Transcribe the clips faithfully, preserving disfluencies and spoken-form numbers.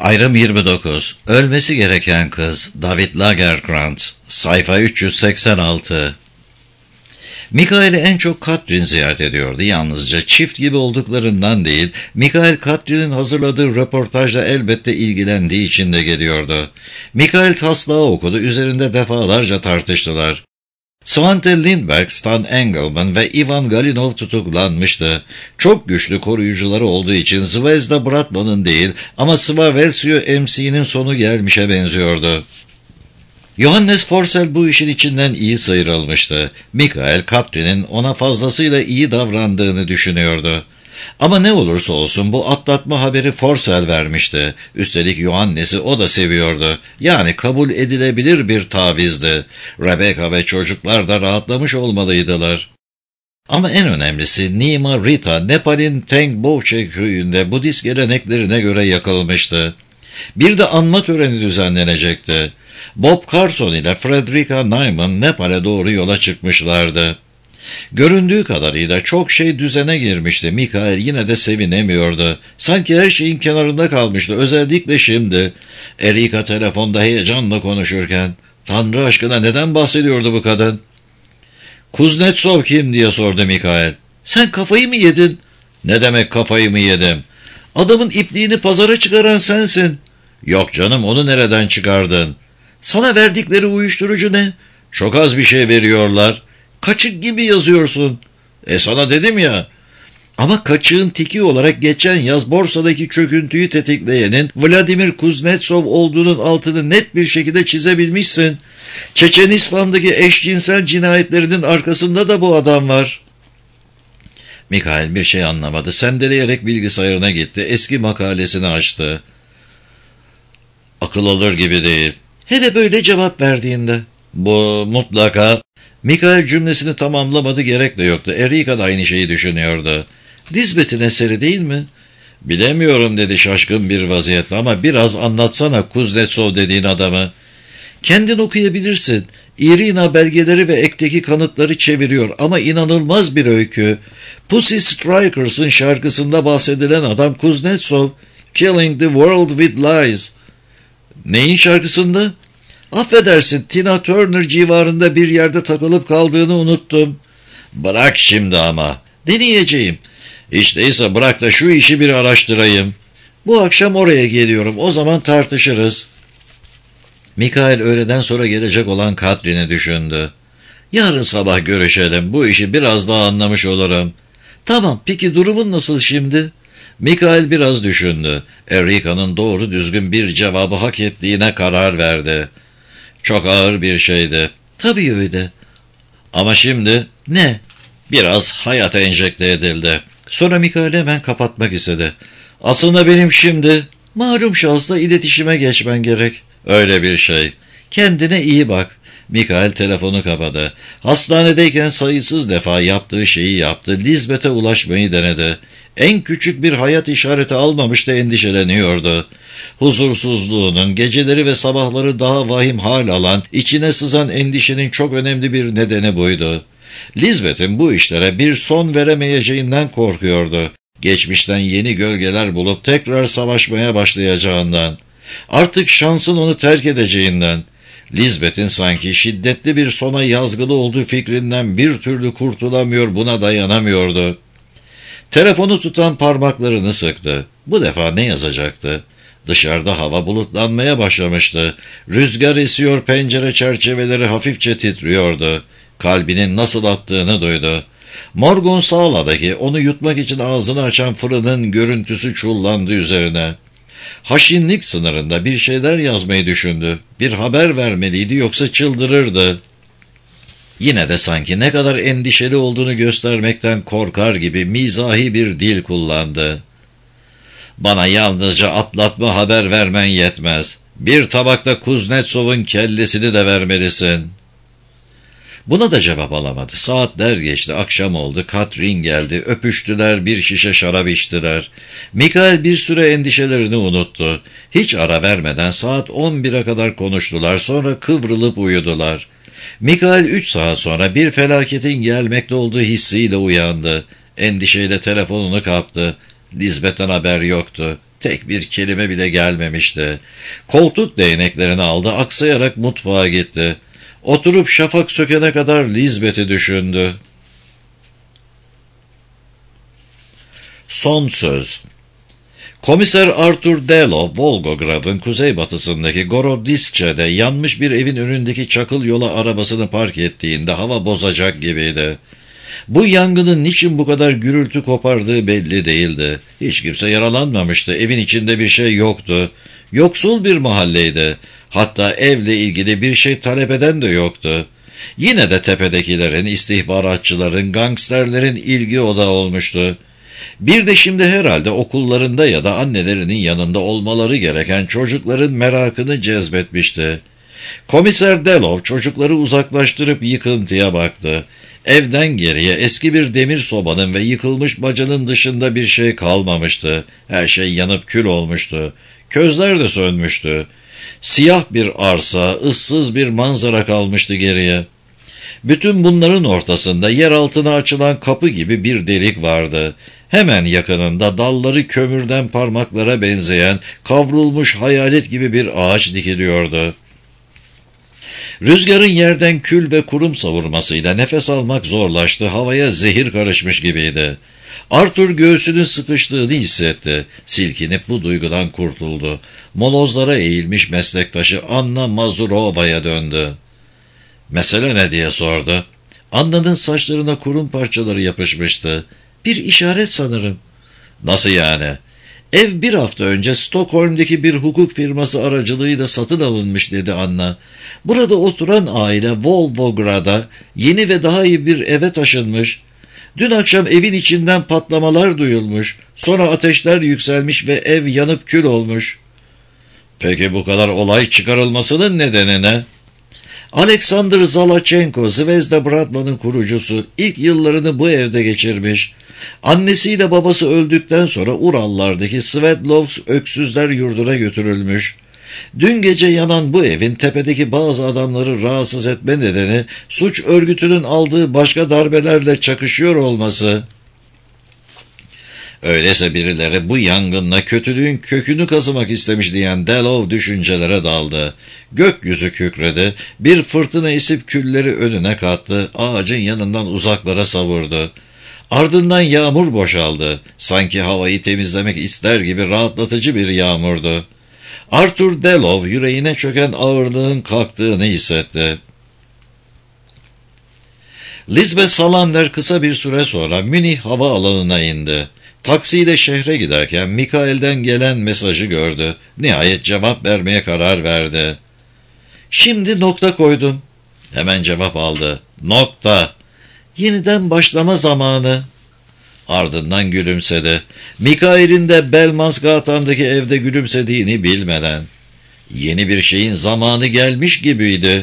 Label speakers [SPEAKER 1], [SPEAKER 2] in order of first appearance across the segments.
[SPEAKER 1] Ayrım yirmi dokuz. Ölmesi gereken kız. David Lagercrantz. Sayfa üç yüz seksen altı. Mikael'i en çok Katrin ziyaret ediyordu. Yalnızca çift gibi olduklarından değil, Mikael Katrin'in hazırladığı röportajla elbette ilgilendiği için de geliyordu. Mikael taslağı okudu, üzerinde defalarca tartıştılar. Svante Lindberg, Stan Engelman ve Ivan Galinov tutuklanmıştı. Çok güçlü koruyucuları olduğu için Zvezda Bratman'ın değil ama Svavelsiyo M C'nin sonu gelmişe benziyordu. Johannes Forsell bu işin içinden iyi sıyrılmıştı. Mikael, Katrin'in ona fazlasıyla iyi davrandığını düşünüyordu. Ama ne olursa olsun bu atlatma haberi Forsell vermişti. Üstelik Johannes'i o da seviyordu. Yani kabul edilebilir bir tavizdi. Rebecca ve çocuklar da rahatlamış olmalıydılar. Ama en önemlisi Nima Rita, Nepal'in Tengboche köyünde Budist geleneklerine göre yakılmıştı. Bir de anma töreni düzenlenecekti. Bob Carson ile Frederica Nyman Nepal'e doğru yola çıkmışlardı. Göründüğü kadarıyla çok şey düzene girmişti. Mikael yine de sevinemiyordu. Sanki her şeyin kenarında kalmıştı. Özellikle şimdi. Erika telefonda heyecanla konuşurken. Tanrı aşkına neden bahsediyordu bu kadın? Kuznetsov kim diye sordu Mikael. Sen kafayı mı yedin? Ne demek kafayı mı yedim? Adamın ipliğini pazara çıkaran sensin. Yok canım, onu nereden çıkardın? Sana verdikleri uyuşturucu ne? Çok az bir şey veriyorlar. Kaçık gibi yazıyorsun. E sana dedim ya. Ama kaçığın teki olarak geçen yaz borsadaki çöküntüyü tetikleyenin Vladimir Kuznetsov olduğunun altını net bir şekilde çizebilmişsin. Çeçenistan'daki eşcinsel cinayetlerinin arkasında da bu adam var. Mikael bir şey anlamadı. Sendeleyerek bilgisayarına gitti. Eski makalesini açtı. Akıl alır gibi değil. Hele böyle cevap verdiğinde. Bu mutlaka. Mikael cümlesini tamamlamadı, gerek de yoktu. Erika da aynı şeyi düşünüyordu. Lisbeth'in eseri değil mi? Bilemiyorum dedi şaşkın bir vaziyetle, ama biraz anlatsana Kuznetsov dediğin adamı. Kendin okuyabilirsin. Irina belgeleri ve ekteki kanıtları çeviriyor ama inanılmaz bir öykü. Pussy Strikers'ın şarkısında bahsedilen adam Kuznetsov. Killing the World with Lies. Neyin şarkısında? Affedersin, Tina Turner civarında bir yerde takılıp kaldığını unuttum. Bırak şimdi ama. Deneyeceğim. Hiç değilse bırak da şu işi bir araştırayım. Bu akşam oraya geliyorum. O zaman tartışırız. Mikael öğleden sonra gelecek olan Katrin'i düşündü. Yarın sabah görüşelim. Bu işi biraz daha anlamış olurum. Tamam, peki durumun nasıl şimdi? Mikael biraz düşündü. Erika'nın doğru düzgün bir cevabı hak ettiğine karar verdi. Çok ağır bir şeydi. Tabii öyle. Ama şimdi ne? Biraz hayat enjekte edildi. Sonra Mikael hemen kapatmak istedi. Aslında benim şimdi malum şahısla iletişime geçmen gerek. Öyle bir şey. Kendine iyi bak. Mikael telefonu kapadı. Hastanedeyken sayısız defa yaptığı şeyi yaptı. Lisbeth'e ulaşmayı denedi. En küçük bir hayat işareti almamış da endişeleniyordu. Huzursuzluğunun geceleri ve sabahları daha vahim hal alan, içine sızan endişenin çok önemli bir nedeni buydu. Lisbeth'in bu işlere bir son veremeyeceğinden korkuyordu. Geçmişten yeni gölgeler bulup tekrar savaşmaya başlayacağından. Artık şansın onu terk edeceğinden. Lisbeth'in sanki şiddetli bir sona yazgılı olduğu fikrinden bir türlü kurtulamıyor, buna dayanamıyordu. Telefonu tutan parmaklarını sıktı. Bu defa ne yazacaktı? Dışarıda hava bulutlanmaya başlamıştı. Rüzgar esiyor, pencere çerçeveleri hafifçe titriyordu. Kalbinin nasıl attığını duydu. Morgun Sağla'daki onu yutmak için ağzını açan fırının görüntüsü çullandı üzerine. Haşinlik sınırında bir şeyler yazmayı düşündü. Bir haber vermeliydi, yoksa çıldırırdı. Yine de sanki ne kadar endişeli olduğunu göstermekten korkar gibi mizahi bir dil kullandı. Bana yalnızca atlatma haber vermen yetmez. Bir tabakta Kuznetsov'un kellesini de vermelisin. Buna da cevap alamadı. Saatler geçti, akşam oldu, Katrin geldi, öpüştüler, bir şişe şarap içtiler. Mikael bir süre endişelerini unuttu. Hiç ara vermeden saat on bire kadar konuştular, sonra kıvrılıp uyudular. Mikael üç saat sonra bir felaketin gelmekte olduğu hissiyle uyandı. Endişeyle telefonunu kaptı. Lisbeth'ten haber yoktu. tek bir kelime bile gelmemişti. Koltuk değneklerini aldı, aksayarak mutfağa gitti. Oturup şafak sökene kadar Lisbeth'i düşündü. Son söz. Komiser Arthur Delov, Volgograd'ın kuzeybatısındaki Gorodisçe'de yanmış bir evin önündeki çakıl yola arabasını park ettiğinde hava bozacak gibiydi. Bu yangının niçin bu kadar gürültü kopardığı belli değildi. Hiç kimse yaralanmamıştı, evin içinde bir şey yoktu. Yoksul bir mahalleydi. Hatta evle ilgili bir şey talep eden de yoktu. Yine de tepedekilerin, istihbaratçıların, gangsterlerin ilgi odağı olmuştu. Bir de şimdi herhalde okullarında ya da annelerinin yanında olmaları gereken çocukların merakını cezbetmişti. Komiser Delov çocukları uzaklaştırıp yıkıntıya baktı. Evden geriye eski bir demir sobanın ve yıkılmış bacanın dışında bir şey kalmamıştı. Her şey yanıp kül olmuştu. Közler de sönmüştü. Siyah bir arsa, ıssız bir manzara kalmıştı geriye. Bütün bunların ortasında yer altına açılan kapı gibi bir delik vardı. Hemen yakınında dalları kömürden parmaklara benzeyen kavrulmuş hayalet gibi bir ağaç dikiliyordu. Rüzgarın yerden kül ve kurum savurmasıyla nefes almak zorlaştı, havaya zehir karışmış gibiydi. Arthur göğsünün sıkıştığını hissetti. Silkinip bu duygudan kurtuldu. Molozlara eğilmiş meslektaşı Anna Mazurova'ya döndü. "Mesele ne?" diye sordu. Anna'nın saçlarına kurum parçaları yapışmıştı. "Bir işaret sanırım." "Nasıl yani?" "Ev bir hafta önce Stockholm'deki bir hukuk firması aracılığıyla satın alınmış," dedi Anna. "Burada oturan aile Volgograd'a yeni ve daha iyi bir eve taşınmış. Dün akşam evin içinden patlamalar duyulmuş. Sonra ateşler yükselmiş ve ev yanıp kül olmuş." "Peki bu kadar olay çıkarılmasının nedeni ne?" "Alexander Zalachenko, Zvezda Bratvan'ın kurucusu, ilk yıllarını bu evde geçirmiş. Annesiyle babası öldükten sonra Urallardaki Sverdlovsk öksüzler yurduna götürülmüş. Dün gece yanan bu evin tepedeki bazı adamları rahatsız etme nedeni suç örgütünün aldığı başka darbelerle çakışıyor olması." "Öyleyse birileri bu yangınla kötülüğün kökünü kazımak istemiş," diyen Delov düşüncelere daldı. Gökyüzü kükredi, bir fırtına esip külleri önüne kattı, ağacın yanından uzaklara savurdu. Ardından yağmur boşaldı, sanki havayı temizlemek ister gibi rahatlatıcı bir yağmurdu. Arthur Delov yüreğine çöken ağırlığın kalktığını hissetti. Lisbeth Salander kısa bir süre sonra Münih havaalanına indi. Taksiyle şehre giderken Mikael'den gelen mesajı gördü. Nihayet cevap vermeye karar verdi. "Şimdi nokta koydum." Hemen cevap aldı. "Nokta. Yeniden başlama zamanı." Ardından gülümsedi. Mikael'in de Belmansgatan'daki evde gülümsediğini bilmeden. Yeni bir şeyin zamanı gelmiş gibiydi.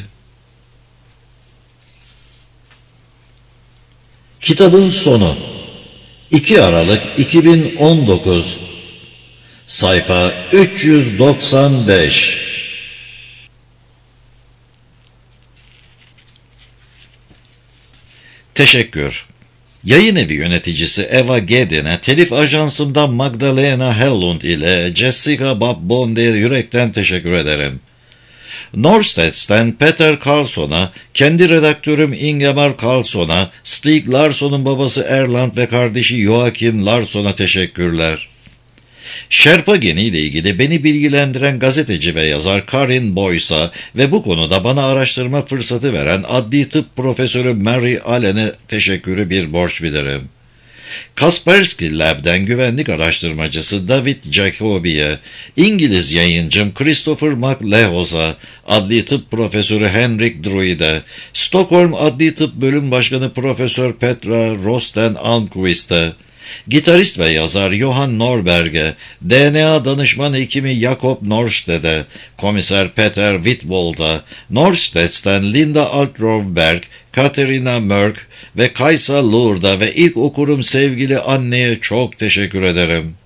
[SPEAKER 1] Kitabın sonu. iki Aralık iki bin on dokuz. Sayfa üç yüz doksan beş. Teşekkür. Yayın evi yöneticisi Eva Gedin'e, telif ajansımdan Magdalena Hellund ile Jessica Babbon'de yürekten teşekkür ederim. Norstedt'ten Peter Karlsson'a, kendi redaktörüm Ingemar Karlsson'a, Stieg Larsson'un babası Erland ve kardeşi Joachim Larsson'a teşekkürler. Sherpa geniyle ilgili beni bilgilendiren gazeteci ve yazar Karin Boyce'a ve bu konuda bana araştırma fırsatı veren adli tıp profesörü Mary Allen'e teşekkürü bir borç bilirim. Kaspersky Lab'den güvenlik araştırmacısı David Jacobi'ye, İngiliz yayıncım Christopher McLehos'a, adli tıp profesörü Henrik Druid'e, Stockholm Adli Tıp Bölüm Başkanı Profesör Petra Rosten Almqvist'e, gitarist ve yazar Johan Norberg'e, D N A danışman hekimi Jakob Norsted'e, komiser Peter Wittwold'a, Norstedt'ten Linda Altrovberg, Katerina Mörk ve Kajsa Lourda ve ilk okurum sevgili anneye çok teşekkür ederim.